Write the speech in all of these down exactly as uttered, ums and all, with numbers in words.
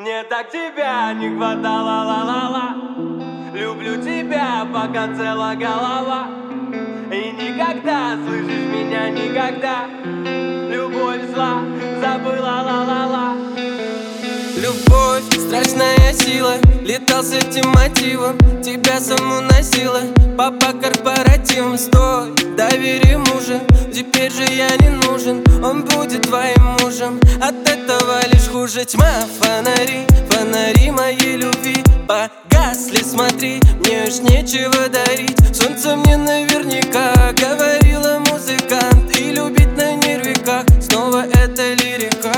Мне так тебя не хватало, ла-ла-ла. Люблю тебя, пока цела голова. И никогда, слышишь меня, никогда. Любовь зла, забыла, ла-ла-ла. Любовь, страшная сила. Летал с этим мотивом, тебя саму носила по корпоративам. Стой, доверие мужа. Теперь же я не нужен, он будет твоим мужем. От этого лишь хуже. Тьма, фонари, фонари моей любви погасли, смотри, мне уж нечего дарить. Солнце мне наверняка говорила музыкант. И любить на нервиках, снова это лирика.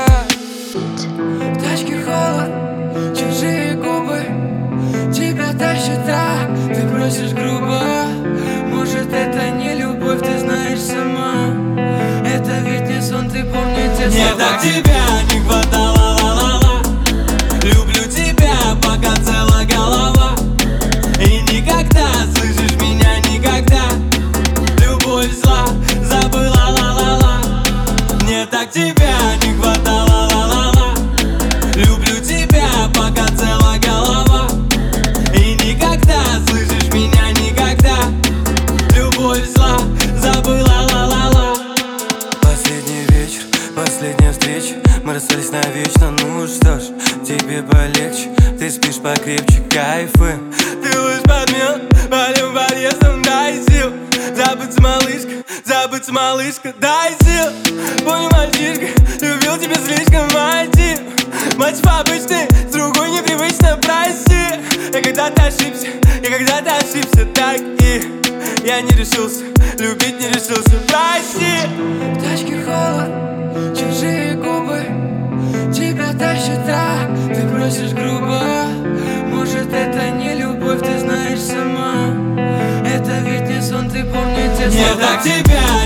В тачке холод, чужие губы, тебя тащит так, ты просишь грубо. Может, это не любовь, ты знаешь сама. Это ведь не сон, ты помни те слова. Мне так тебя не хватало, ла-ла-ла. Люблю тебя, пока цела голова. И никогда, слышишь меня, никогда. Любовь зла, забыла, ла-ла-ла. Мне так тебя не хватало, ла-ла-ла. Люблю тебя, пока цела голова. И никогда, слышишь меня, никогда. Любовь зла, забыла, ла-ла-ла. Последний вечер, последняя встреча. Мы расстались навечно, ну что ж, тебе полегче. Ты спишь покрепче, кайфы. Ты лишь подмен, полем подъездом, дай сил. Забыться, малышка, забыться, малышка, дай сил. Помни, мальчишка, любил тебя слишком, мотив. Мотив обычный, с другой непривычно, прости. Я когда-то ошибся, я когда-то ошибся, так и я не решился, любить не решился, прости. В тачке холод, чужие губы, тебя тащит так, ты просишь грубо. Может, это не любовь, ты знаешь сама. Это ведь не сон, ты помни те слова. Мне так тебя